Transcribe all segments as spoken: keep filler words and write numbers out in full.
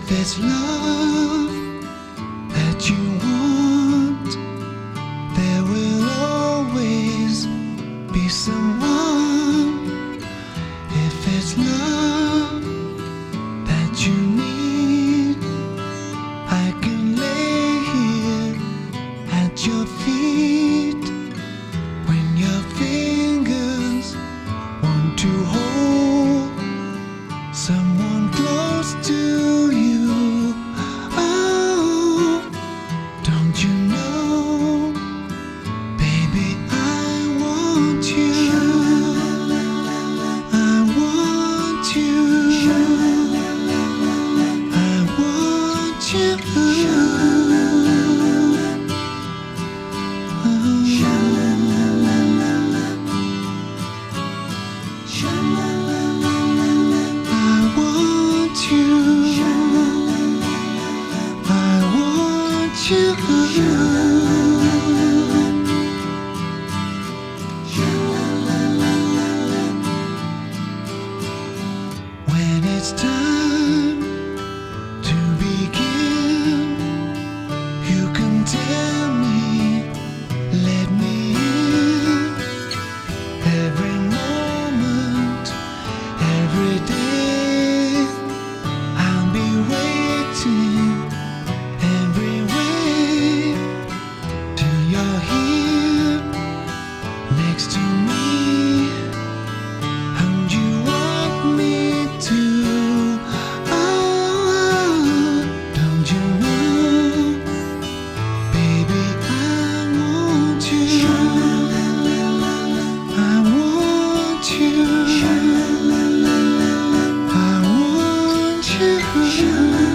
it's love that you want, there will always be someone. If it's love that you need, I can lay here at your feet. When your fingers want to hold someone close to you, oh, don't you know, baby, I want you, I want you, I want you, when it's time to begin, you can tell me, let me in. Every moment, every day, I'll be waiting every way till you're here next to me, and you want me to. Oh, don't you know, baby, I want you, I want you, I want you.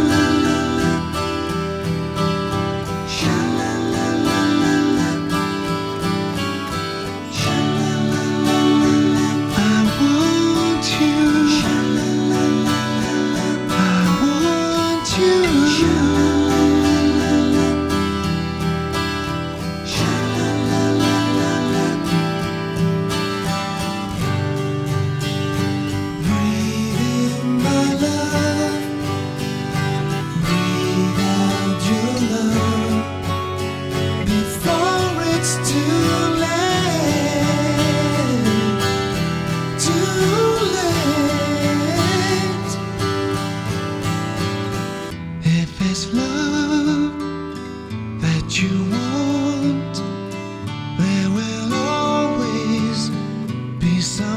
It's love that you want, there will always be some.